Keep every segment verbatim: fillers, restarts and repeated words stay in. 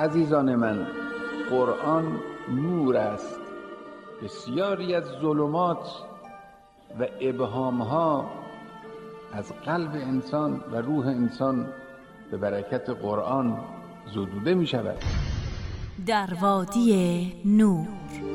عزیزان من، قرآن نور است. بسیاری از ظلمات و ابهامها از قلب انسان و روح انسان به برکت قرآن زدوده می شود. در وادی نور.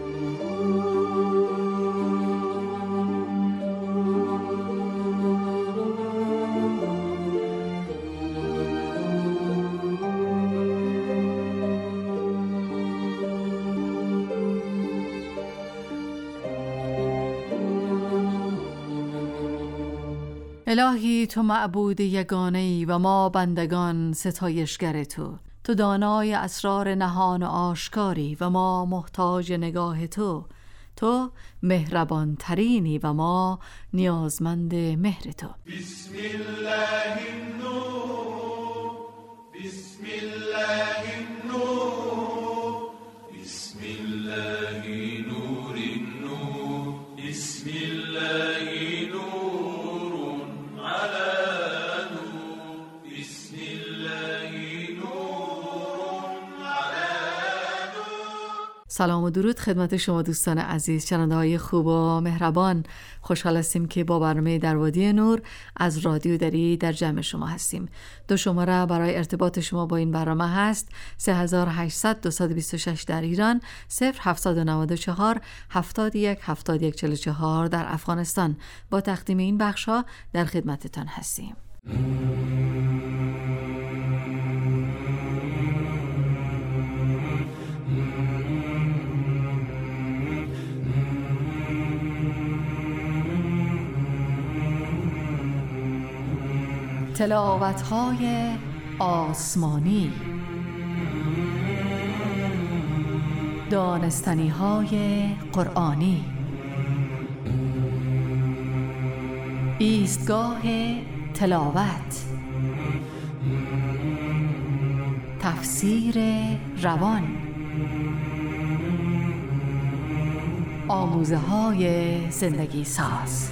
الهی تو معبود یگانه‌ای و ما بندگان ستایشگر تو. تو دانای اسرار نهان و آشکاری و ما محتاج نگاه تو. تو مهربان ترینی و ما نیازمند مهر تو. بسم الله النور، بسم الله النور، بسم الله نور النور، بسم الله نور على نور، بسم الله نور على نور. سلام و درود خدمت شما دوستان عزیز، شنونده های خوب و مهربان. خوشحال هستیم که با برنامه در وادی نور از رادیو دری در جمع شما هستیم. دو شماره برای ارتباط شما با این برنامه هست: سه هزار و هشتصد دویست و بیست و شش در ایران، صفر هفتصد و نود و چهار هفتاد و یک هفتاد و یک چهل و چهار در افغانستان. با تقدیم این بخش ها در خدمتتان هستیم. تلاوت‌های آسمانی، دانستنی‌های قرآنی، ایستگاه تلاوت، تفسیر روان، آموزه‌های زندگی ساز.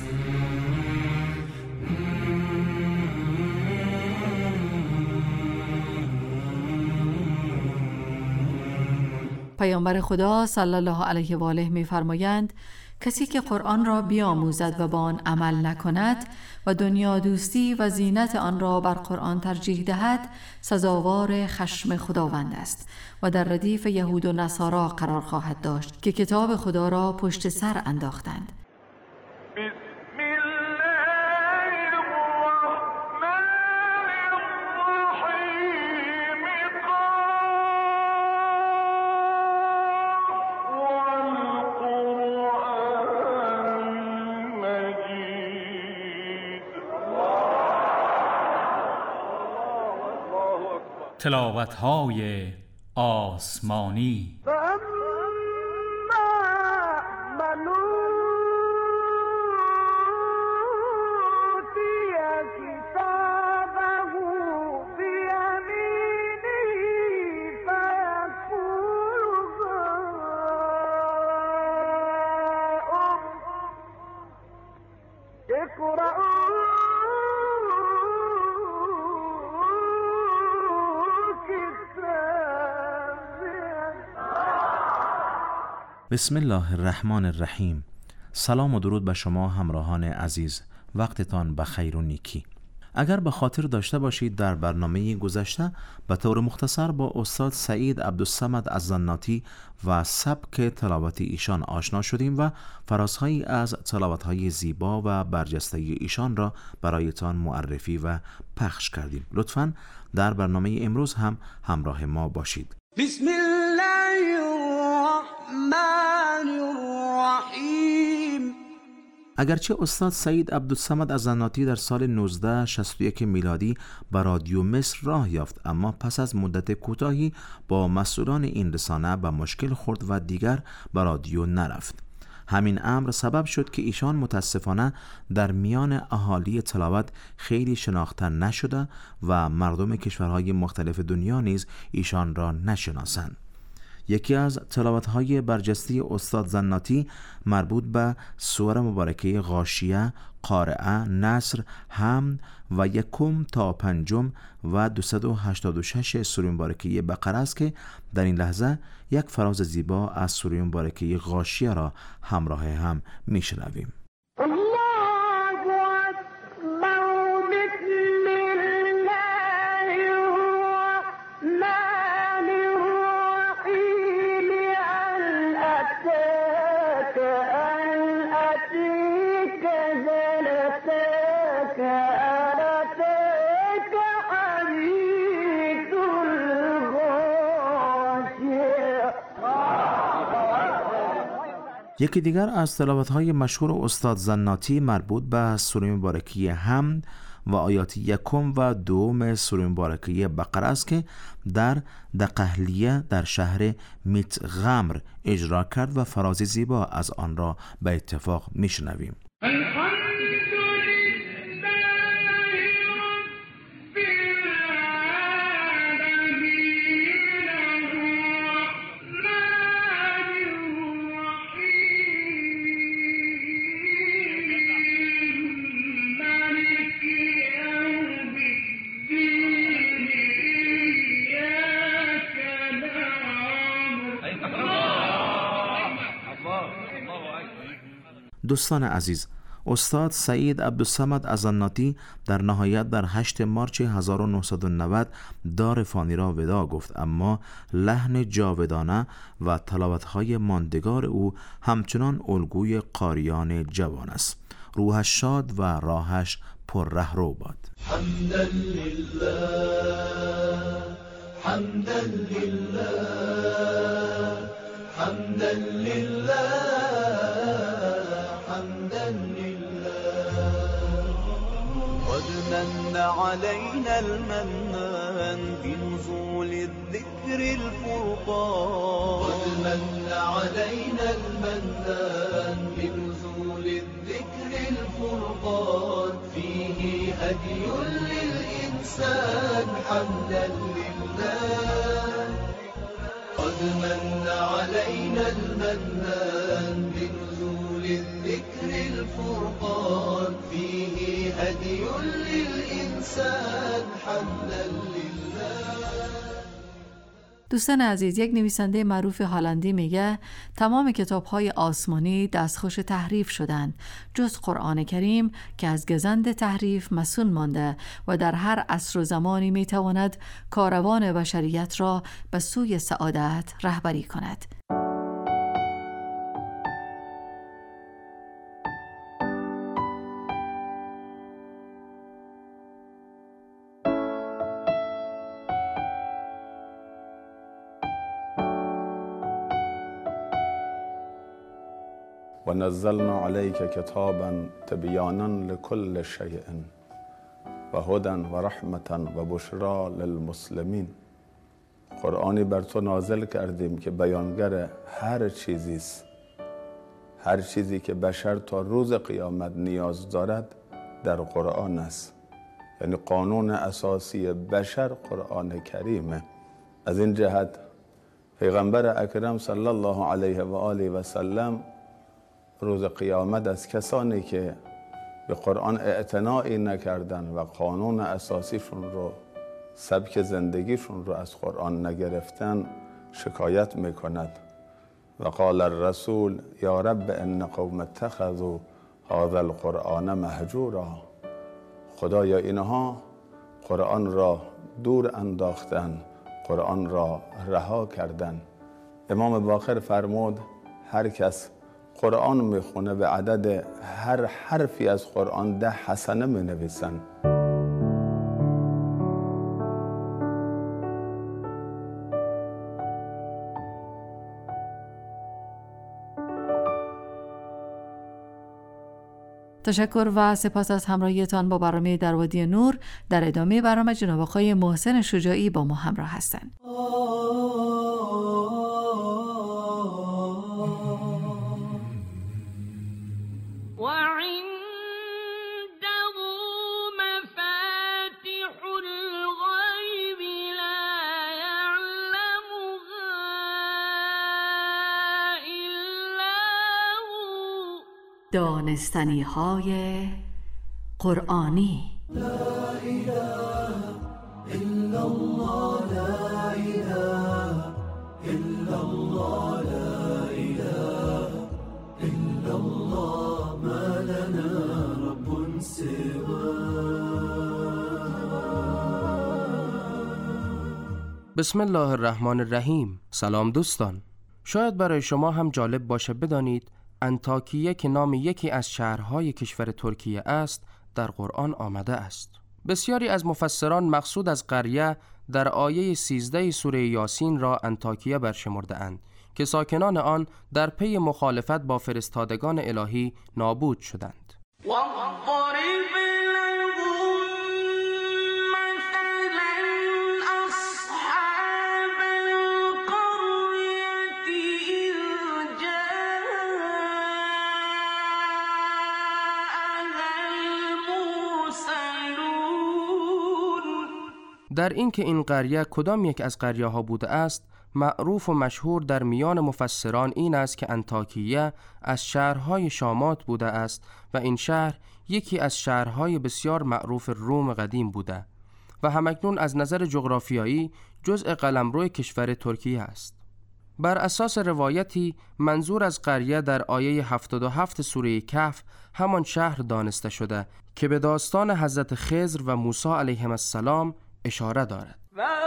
پیامبر خدا صلی الله علیه و آله می‌فرمایند کسی که قرآن را بیاموزد و با آن عمل نکند و دنیا دوستی و زینت آن را بر قرآن ترجیح دهد سزاوار خشم خداوند است و در ردیف یهود و نصارا قرار خواهد داشت که کتاب خدا را پشت سر انداختند. تلاوت‌های آسمانی. بسم الله الرحمن الرحیم. سلام و درود به شما همراهان عزیز، وقتتان بخیر و نیکی. اگر به خاطر داشته باشید در برنامه گذشته به طور مختصر با استاد سعید عبدالصمد الزناتی و سبک تلاوت ایشان آشنا شدیم و فرازهایی از تلاوت‌های زیبا و برجسته ایشان را برایتان معرفی و پخش کردیم. لطفاً در برنامه امروز هم همراه ما باشید. بسم الله الرحمن الرحیم. اگرچه استاد سعید عبدالصمد الزناتی در سال نوزده شصت و یک میلادی به رادیو مصر راه یافت، اما پس از مدت کوتاهی با مسئولان این رسانه به مشکل خورد و دیگر به رادیو نرفت. همین امر سبب شد که ایشان متاسفانه در میان اهالی تلاوت خیلی شناخته نشده و مردم کشورهای مختلف دنیا نیز ایشان را نشناسند. یکی از تلاوت‌های برجسته استاد زناتی مربوط به سوره مبارکه غاشیه، قارعه، نصر، حمد و یکم تا پنجم و دویست و هشتاد و شش سوره مبارکه بقره است که در این لحظه یک فراز زیبا از سوره مبارکه غاشیه را همراه هم میشنویم. یکی دیگر از تلاوت‌های مشهور استاد زناتی مربوط به سوره مبارکه حمد و آیات یکم و دوم سوره مبارکه بقره است که در دقهلیه در شهر میتغمر اجرا کرد و فراز زیبا از آن را به اتفاق میشنویم. دوستان عزیز، استاد سعید عبدالصمد الزناتی در نهایت در هشتم مارس هزار و نهصد و نود دار فانی را وداع گفت، اما لحن جاودانه و تلاوت‌های ماندگار او همچنان الگوی قاریان جوان است. روحش شاد و راهش پر رهرو باد. حمدا لله حمدا لله حمدا لله من علينا المنان بنزول الذكر الفرقان قد من علينا المنان بنزول الذكر الفرقان فيه هدي للإنسان حمدا لله قد من علينا المنان بنزول الذكر الفرقان فيه هدي للإنسان حمدا لله. دوستان عزیز، یک نویسنده معروف هلندی میگه تمام کتاب‌های آسمانی دستخوش تحریف شدند جز قرآن کریم که از گزند تحریف مسون مانده و در هر عصر و زمانی میتواند کاروان بشریت را به سوی سعادت رهبری کند. ونزلنا عليك كتابا تبيانا لكل شيء وهدى ورحمة وبشرى للمسلمين. قرآنی بر تو نازل کردیم که بیانگر هر چیزی است. هر چیزی که بشر تا روز قیامت نیاز دارد در قرآن است. یعنی قانون اساسی بشر قرآن کریمه. از این جهت پیغمبر اکرم صلی الله علیه و آله و سلم روز قیامت از کسانی که به قرآن اعتنایی نکردن و قانون اساسیشون رو، سبک زندگیشون رو از قرآن نگرفتن شکایت میکند و قال الرسول یا رب ان قوم اتخذوا هذا القرآن مهجورا. خدایا اینها قرآن را دور انداختن، قرآن را رها کردن. امام باقر فرمود هر کس قرآن میخونه به عدد هر حرفی از قرآن ده حسنه مینویسن. تشکر و سپاس از همراهیتان با برنامه در وادی نور. در ادامه برنامه جناب آقای محسن شجاعی با ما همراه هستند. دانستنی های قرآنی. بسم الله الرحمن الرحیم. سلام دوستان. شاید برای شما هم جالب باشه بدانید انطاکیه که نام یکی از شهرهای کشور ترکیه است در قرآن آمده است. بسیاری از مفسران مقصود از قریه در آیه سیزده سوره یاسین را انطاکیه برشمرده اند که ساکنان آن در پی مخالفت با فرستادگان الهی نابود شدند. در این که این قریه کدام یک از قریه ها بوده است، معروف و مشهور در میان مفسران این است که انطاکیه از شهرهای شامات بوده است و این شهر یکی از شهرهای بسیار معروف روم قدیم بوده و همکنون از نظر جغرافیایی جزء قلمرو کشور ترکیه است. بر اساس روایتی منظور از قریه در آیه هفتاد و هفت سوره کهف همان شهر دانسته شده که به داستان حضرت خضر و موسی علیهم السلام اشاره دارد.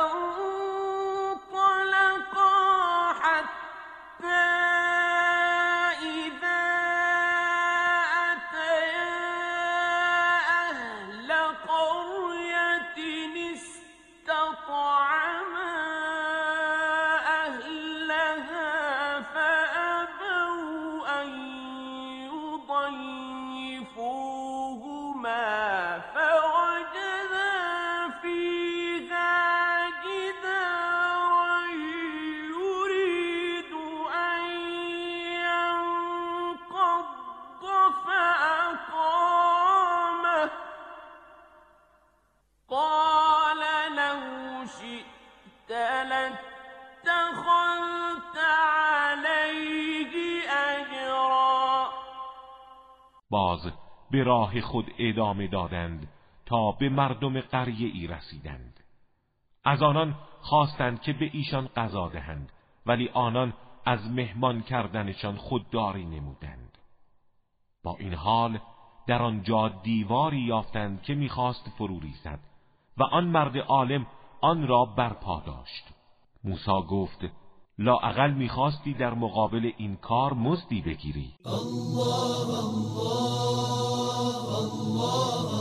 باز به راه خود ادامه دادند تا به مردم قریه ای رسیدند. از آنان خواستند که به ایشان غذا دهند، ولی آنان از مهمان کردنشان خودداری نمودند. با این حال در آنجا دیواری یافتند که میخواست فرو ریزد و آن مرد عالم آن را برپا داشت. موسی گفت لااقل میخواستی در مقابل این کار مزدی بگیری. الله الله الله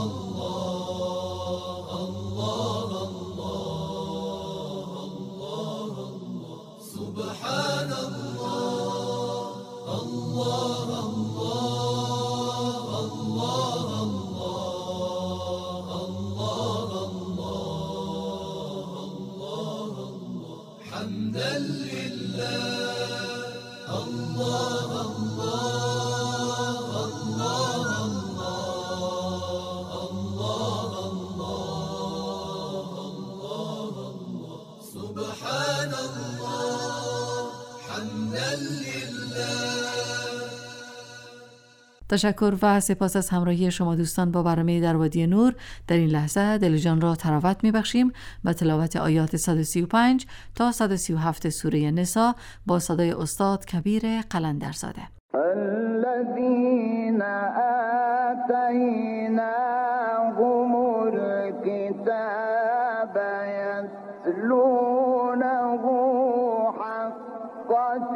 الله الله الله سبحان الله الله الله الله الله حمدا تشکر و سپاس از همراهی شما دوستان با برنامه در وادی نور. در این لحظه دل جان را تراوت میبخشیم با تلاوت آیات صد و سی و پنج تا صد و سی و هفت سوره نساء با صدای استاد کبیر قلندرزاده. الذين آتيناهم الكتاب يتلونه حق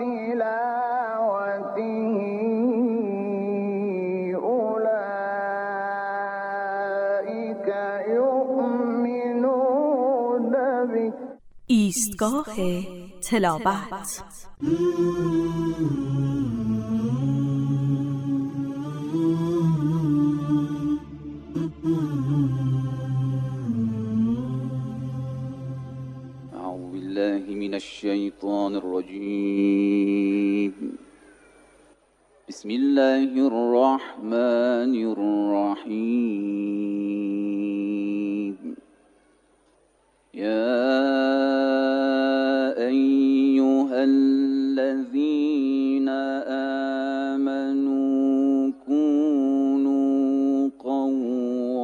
تلاوته ایستگاه تلاوت. اعوذ بالله من الشیطان الرجیم. بسم الله الرحمن الرحیم. يا أيها الذين آمنوا كونوا قوامين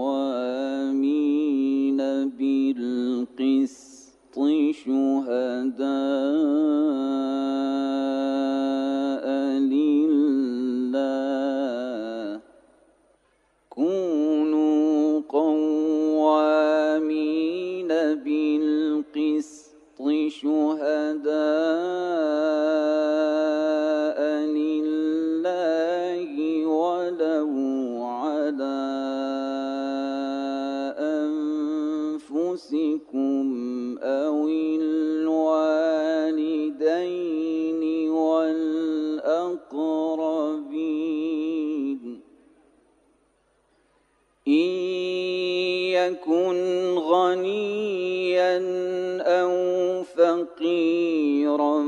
أنفسكم أو الوالدين والأقربين إن يكن غنيا أو فقيرا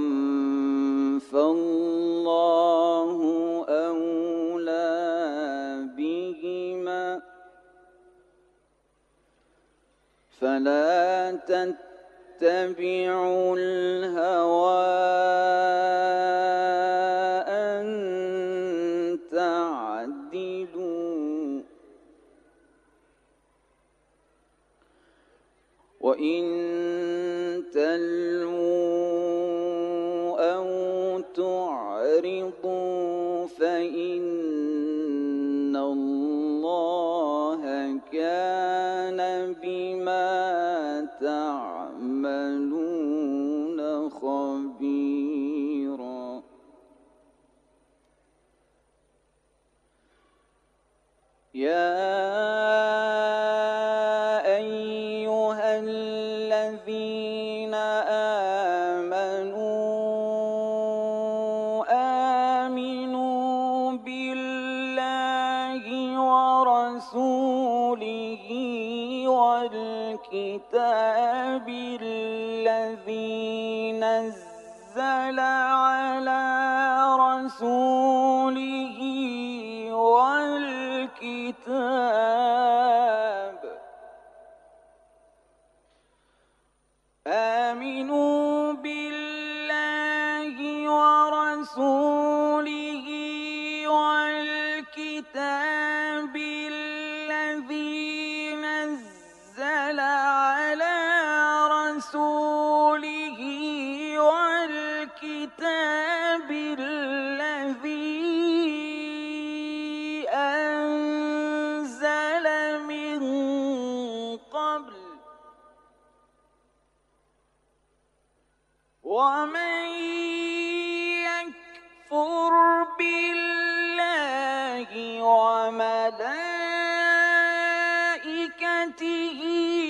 فالله أولى بهما فلا تتبعوا الهوى أن تعدلوا وإن تلووا أو تعرضوا فإن الله كان بما تعملون خبيرا يا أيها الذين آمنوا آمنوا بالله ورسوله والكتاب الذي نزل على رسوله والكتاب آمنوا بالله ورسوله والكتاب الذي نزل على رسوله والكتاب الذي أنزل من قبل ومن يكفر بالله وملائكته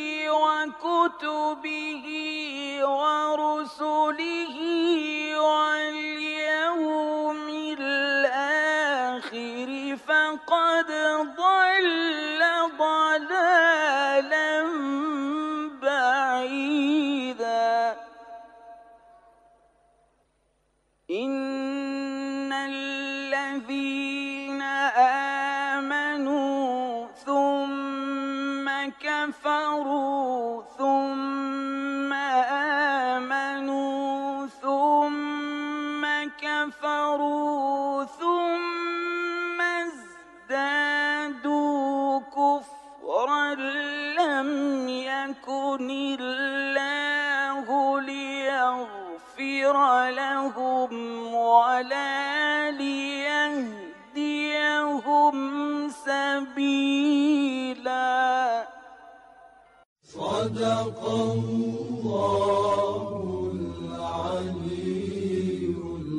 وكتبه ورسله واليوم الآخر فقد ضل ضلالا بعيدا إن الذين آمنوا ثم كفروا ثم آمنوا ثم كفروا ثم ازدادوا كفرا لم يكن الله ليغفر لهم ولا ليهديهم سبيلا صدق الله العلي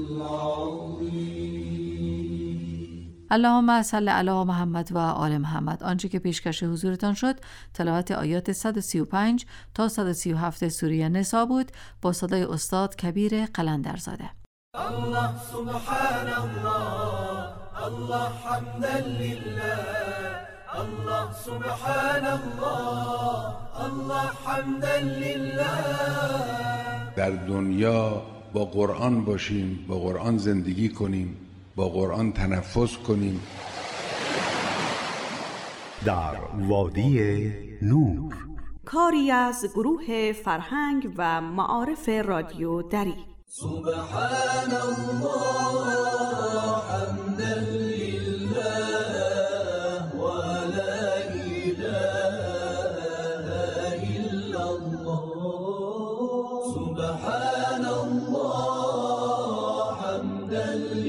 العظيم. اللهم صل علی محمد و آل محمد. آنچه که پیشکش حضورتان شد تلاوت آیات صد و سی و پنج تا صد و سی و هفت سوره نساء بود با صدای استاد کبیر قلندرزاده. الله سبحان الله الله حمدا لله الله سبحان الله الله حمدا لله. در دنیا با قرآن باشیم، با قرآن زندگی کنیم، با قرآن تنفس کنیم. در وادی نور، کاری از گروه فرهنگ و معارف رادیو دری. سبحان الله حمدا لله و لا اله الا الله. سبحان الله حمدا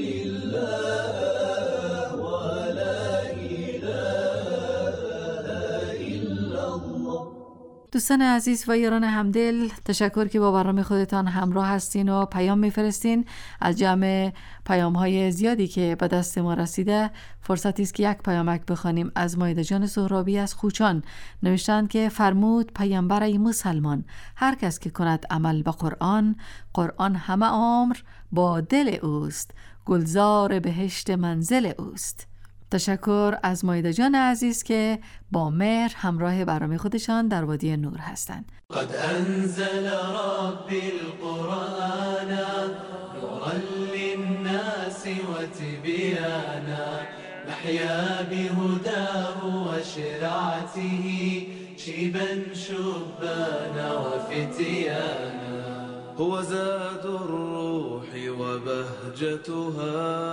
لله و لا اله الا الله. دوستان عزیز و یاران همدل، تشکر که با برنامه خودتان همراه هستین و پیام میفرستین. از جمع پیام های زیادی که به دست ما رسیده فرصتی است که یک پیامک بخوانیم. از مایده جان سهرابی از خوچان نوشتند که فرمود پیامبر ای مسلمان، هر کس که کند عمل به قرآن، قرآن همه عمر با دل اوست، گلزار بهشت منزل اوست. تشکر از مایده جان عزیز که با مهر همراه برنامه خودشان در وادی نور هستند. قد انزل ربی القرآن نورا للناس وتبیانا نحیا بهداه وشرعته شیبا شبانا وفتیانا هو زاد الروح وبهجتها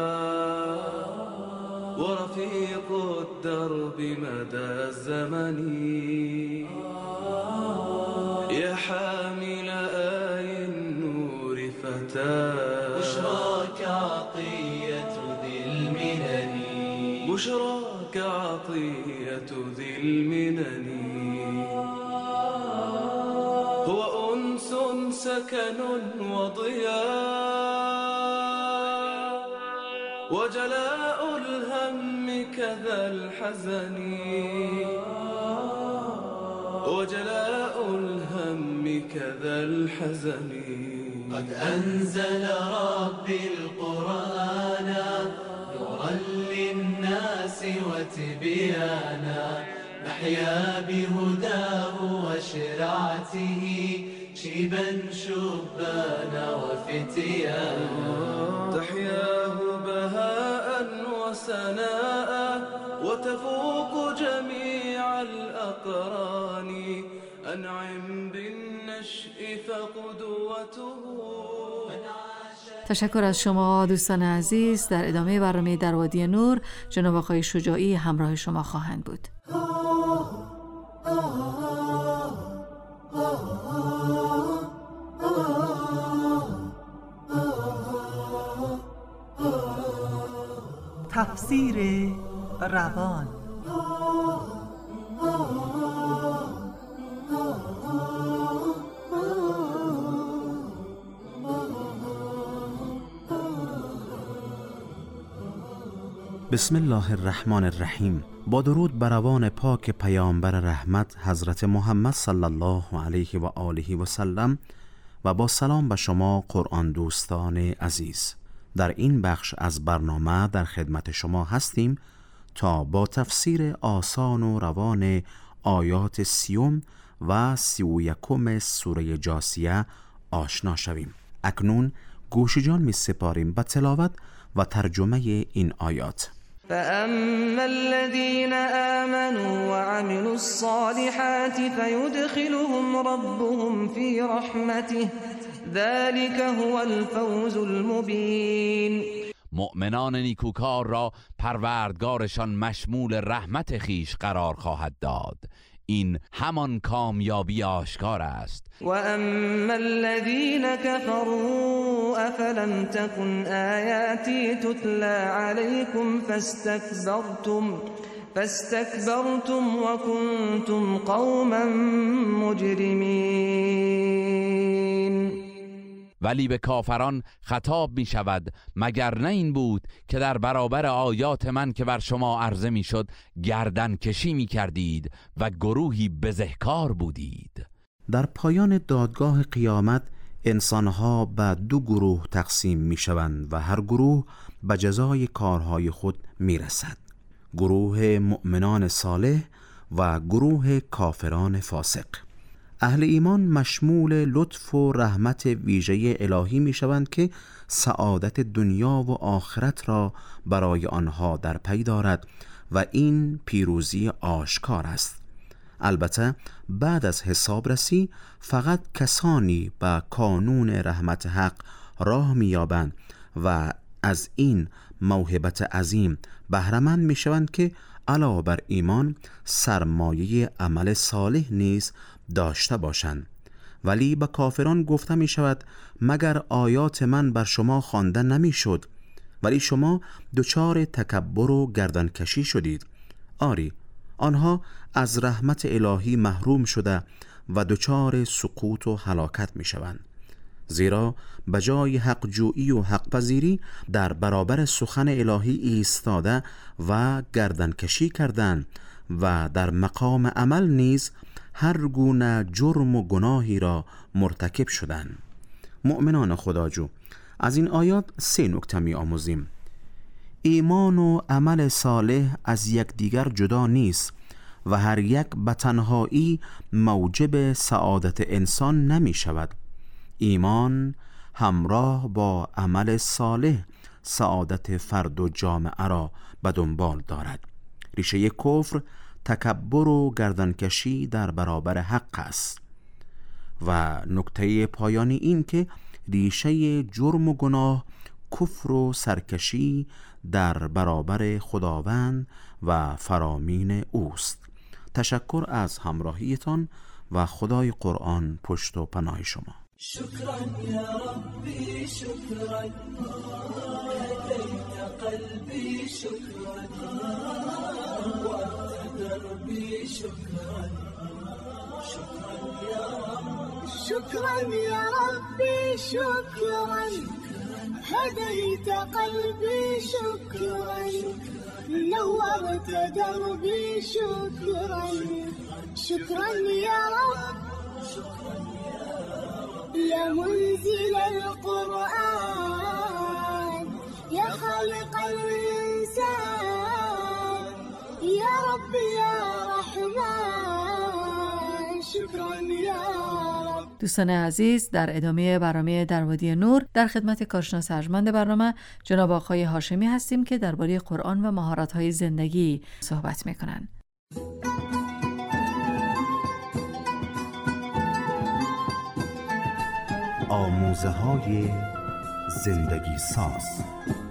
ورفيق الدرب مدى الزمن يا حامل آي النور فتاة بشراك عطية ذي المنن بشراك عطية ذي المنن هو أنس سكن وضياء وجلاء الهم كذا الحزن وجلاء الهم كذا الحزن قد أنزل ربي القرآن نورا للناس وتبيانا نحيا بهداه وشرعته شيبا شبانا وفتيانا تحياه بهاء وسناء وتفوق جميع الأقران أنعم بالنشء فقدوته. تشکر از شما دوستان عزیز. در ادامه برنامه در وادی نور جناب آقای شجاعی همراه شما خواهند بود. تفسیر روان. بسم الله الرحمن الرحیم. با درود بر روان پاک پیامبر رحمت حضرت محمد صلی الله علیه و آله و سلم و با سلام به شما قرآن دوستان عزیز. در این بخش از برنامه در خدمت شما هستیم تا با تفسیر آسان و روان آیات سیوم و سی و یکم سوره جاثیه آشنا شویم. اکنون گوش جان می سپاریم به تلاوت و ترجمه این آیات. فأما الذين آمنوا وعملوا الصالحات فيدخلهم ربهم في رحمته ذلك هو الفوز المبين. مؤمنان نیکوکار را پروردگارشان مشمول رحمت خیش قرار خواهد داد. این همان کامیابی آشکار است. و اما الذين كفروا افلم تكن آیاتی تتلى عليكم فاستكبرتم فاستكبرتم وكنتم قوما مجرمین. ولی به کافران خطاب می شود مگر نه این بود که در برابر آیات من که بر شما عرضه می شد گردن کشی می کردید و گروهی بزهکار بودید. در پایان دادگاه قیامت انسانها به دو گروه تقسیم می شوند و هر گروه به جزای کارهای خود می رسد. گروه مؤمنان صالح و گروه کافران فاسق. اهل ایمان مشمول لطف و رحمت ویژه الهی می شوند که سعادت دنیا و آخرت را برای آنها در پی دارد و این پیروزی آشکار است. البته بعد از حسابرسی فقط کسانی به کانون رحمت حق راه می یابند و از این موهبت عظیم بهره‌مند می شوند که علاوه بر ایمان سرمایه عمل صالح نیز داشته باشند. ولی به کافران گفته می شود مگر آیات من بر شما خوانده نمی شد ولی شما دچار تکبر و گردنکشی شدید. آری آنها از رحمت الهی محروم شده و دچار سقوط و هلاکت می شوند، زیرا بجای حق جویی و حق پذیری در برابر سخن الهی ایستاده و گردن کشی کردند و در مقام عمل نیز هر گونه جرم و گناهی را مرتکب شدند. مؤمنان خداجو، از این آیات سه نکته می آموزیم. ایمان و عمل صالح از یکدیگر جدا نیست و هر یک به تنهایی موجب سعادت انسان نمی شود. ایمان همراه با عمل صالح سعادت فرد و جامعه را به دنبال دارد. ریشه کفر تکبر و گردنکشی در برابر حق است و نکته پایانی این که ریشه جرم و گناه کفر و سرکشی در برابر خداوند و فرامین اوست. تشکر از همراهیتان و خدای قرآن پشت و پناه شما. شكرا يا ربي شكرا هديت قلبي شكرا وأنت دربي شكرا شكرا يا رب شكرا يا ربي شكرا هديت قلبي شكرا نورت دربي شكرا شكرا يا رب يا منزل القرآن يا خالق الإنسان يا رب يا رحمن شكرا يا رب. دوستان عزیز، در ادامه برنامه در وادی نور در خدمت کارشناس ارجمند برنامه جناب آقای هاشمی هستیم که درباره قرآن و مهارت‌های زندگی صحبت می‌کنند. آموزه های زندگی ساز.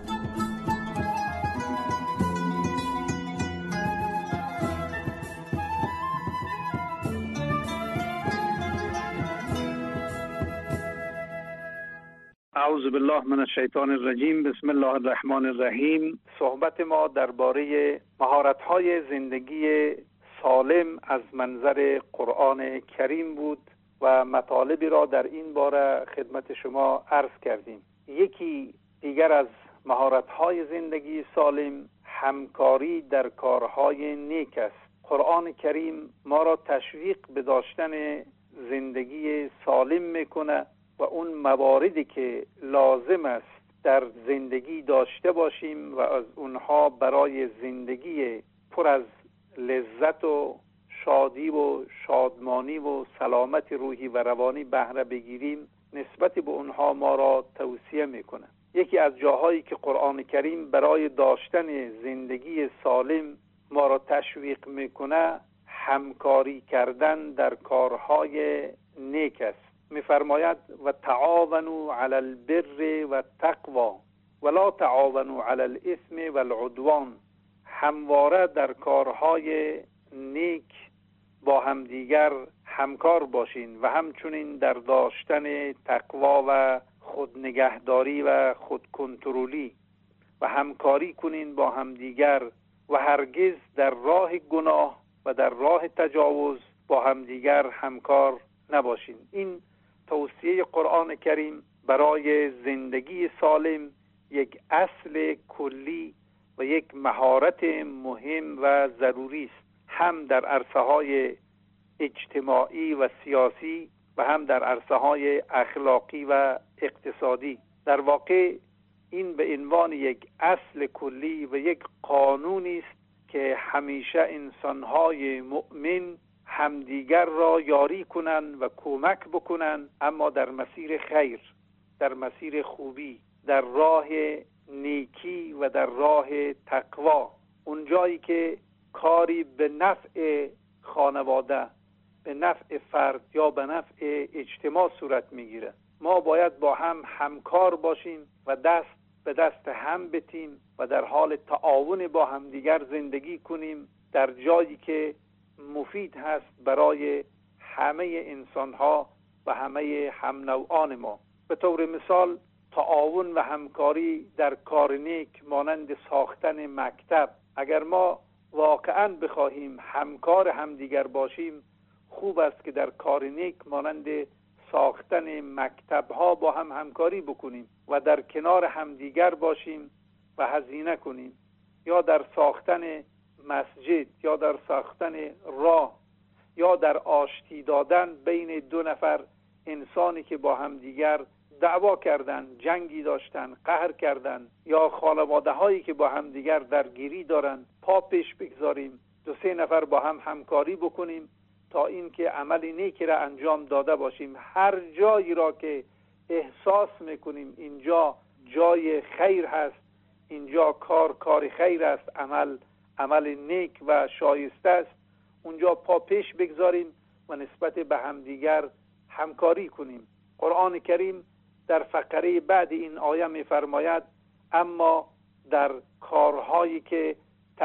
اعوذ بالله من الشیطان الرجیم. بسم الله الرحمن الرحیم. صحبت ما درباره مهارت‌های زندگی سالم از منظر قرآن کریم بود و مطالبی را در این باره خدمت شما عرض کردیم. یکی دیگر از مهارت‌های زندگی سالم همکاری در کارهای نیک است. قرآن کریم ما را تشویق به داشتن زندگی سالم میکنه و اون مواردی که لازم است در زندگی داشته باشیم و از اونها برای زندگی پر از لذت و شادی و شادمانی و سلامت روحی و روانی بهره بگیریم، نسبت به اونها ما را توصیه میکنه. یکی از جاهایی که قرآن کریم برای داشتن زندگی سالم ما را تشویق میکنه همکاری کردن در کارهای نیک است. میفرماید و تعاونوا علی البر و التقوی ولا تعاونوا علی الاثم والعدوان. همواره در کارهای نیک با همدیگر همکار باشین و همچنین در داشتن تقوا و خودنگهداری و خودکنترلی و همکاری کنین با همدیگر و هرگز در راه گناه و در راه تجاوز با همدیگر همکار نباشین. این توصیه قرآن کریم برای زندگی سالم یک اصل کلی و یک مهارت مهم و ضروری است، هم در عرصه‌های اجتماعی و سیاسی و هم در عرصه‌های اخلاقی و اقتصادی. در واقع این به عنوان یک اصل کلی و یک قانونی است که همیشه انسان‌های مؤمن همدیگر را یاری کنند و کمک بکنند، اما در مسیر خیر، در مسیر خوبی، در راه نیکی و در راه تقوا. اونجایی که کاری به نفع خانواده، به نفع فرد یا به نفع اجتماع صورت میگیره، ما باید با هم همکار باشیم و دست به دست هم بتیم و در حال تعاون با همدیگر زندگی کنیم در جایی که مفید هست برای همه انسانها و همه هم نوعان ما. به طور مثال تعاون و همکاری در کار نیک مانند ساختن مکتب. اگر ما واقعا بخواهیم همکار همدیگر باشیم، خوب است که در کار نیک مانند ساختن مکتب‌ها با هم همکاری بکنیم و در کنار همدیگر باشیم و هزینه کنیم، یا در ساختن مسجد، یا در ساختن راه، یا در آشتی دادن بین دو نفر انسانی که با همدیگر دعوا کردن، جنگی داشتن، قهر کردن، یا خانواده هایی که با همدیگر درگیری دارن، پا پیش بگذاریم، دو سه نفر با هم همکاری بکنیم تا اینکه عمل نیکی را انجام داده باشیم. هر جایی را که احساس میکنیم اینجا جای خیر هست، اینجا کار کار خیر است، عمل عمل نیک و شایسته است، اونجا پا پیش بگذاریم و نسبت به همدیگر همکاری کنیم. قرآن کریم در فقره بعد این آیه می‌فرماید اما در کارهایی که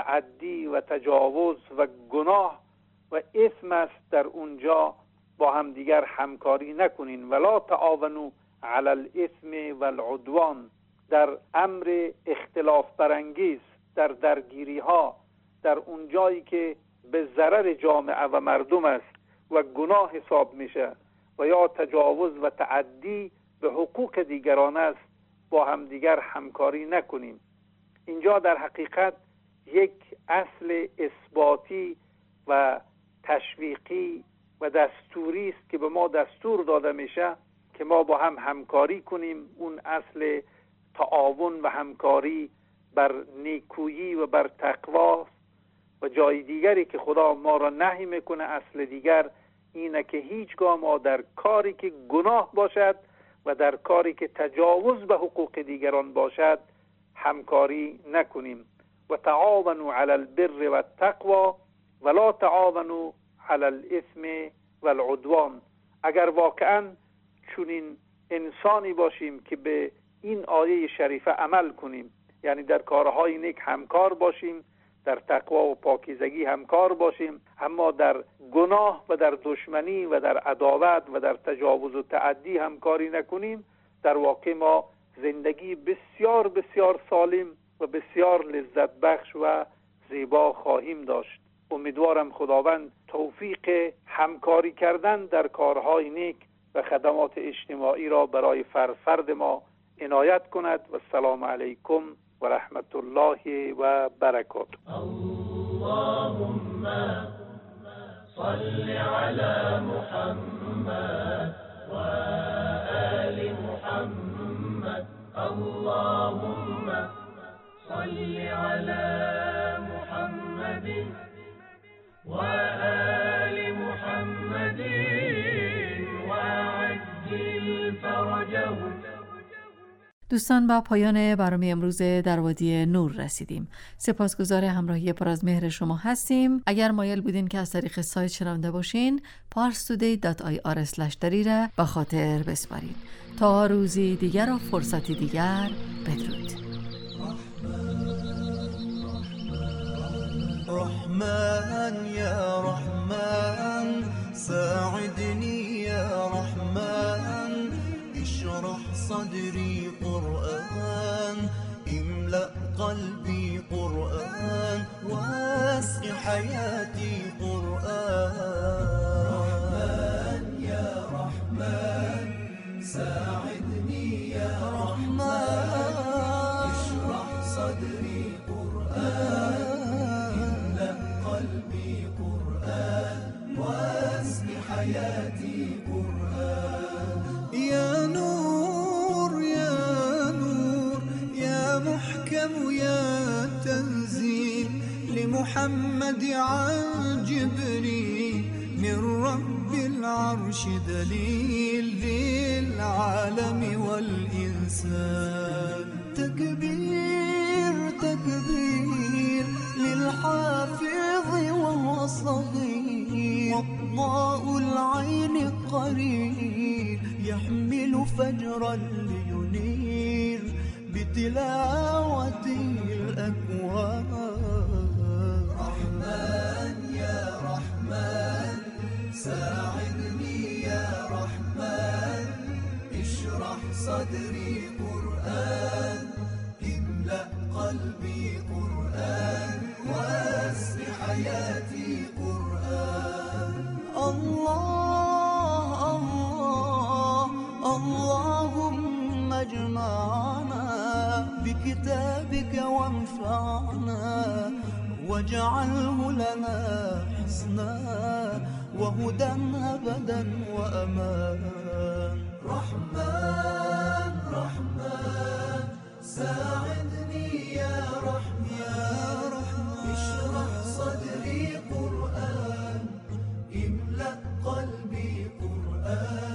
تعدی و تجاوز و گناه و اثم است در اونجا با همدیگر همکاری نکنین. ولا تعاونوا علی الاثم والعدوان. در امر اختلاف برانگیز، در درگیری ها، در اون جایی که به ضرر جامعه و مردم است و گناه حساب میشه و یا تجاوز و تعدی به حقوق دیگران است، با همدیگر همکاری نکنیم. اینجا در حقیقت یک اصل اثباتی و تشویقی و دستوری است که به ما دستور داده میشه که ما با هم همکاری کنیم. اون اصل تعاون و همکاری بر نیکویی و بر تقوا و جای دیگری که خدا ما را نهی میکنه، اصل دیگر اینه که هیچگاه ما در کاری که گناه باشد و در کاری که تجاوز به حقوق دیگران باشد همکاری نکنیم. و تعاونوا علی البر و التقوی ولا تعاونوا علی الاثم والعدوان. اگر واقعا چنین انسانی باشیم که به این آیه شریفه عمل کنیم، یعنی در کارهای نیک همکار باشیم، در تقوا و پاکیزگی همکار باشیم، اما در گناه و در دشمنی و در عداوت و در تجاوز و تعدی همکاری نکنیم، در واقع ما زندگی بسیار بسیار سالم و بسیار لذت بخش و زیبا خواهیم داشت. امیدوارم خداوند توفیق همکاری کردن در کارهای نیک و خدمات اجتماعی را برای فرد ما عنایت کند. و السلام علیکم و رحمت الله و برکاته. اللهم صل على محمد و آل محمد. اللهم صل على محمد و آل محمد وعجل فرجهم. دوستان، با پایان برنامه امروز در وادی نور رسیدیم. سپاسگزار همراهی پر از مهر شما هستیم. اگر مایل بودین که از طریق سایت شنونده باشین، پارس تودی دات آی آر اسلش دری را به خاطر بسپارید. تا روزی دیگر و فرصتی دیگر، بدرود. رحمن یا رحمن ساعدني يا رحمن اشرح صدري قرآن املأ قلبي قرآن واسق حياتي قرآن. رحمن يا رحمن ساعدني يا رحمن اشرح صدري قرآن املأ قلبي قرآن واسق حياتي قرآن. يا نور يا نور يا محكم يا تنزيل لمحمد عن جبريل من رب العرش دليل للعالم والإنسان. تكبير تكبير للحافظ وهو صغير وضاء العين قرير يحمل فجرا لينير بتلاوته الأكوان. رحمن يا رحمن ساعدني يا رحمن اشرح صدري قرآن املأ قلبي قرآن واسع بكتابك وانفعنا واجعله لنا حسنا وهدى أبدا وأمان. رحمن رحمن ساعدني يا رحمن، اشرح صدري قرآن، املأ قلبي قرآن.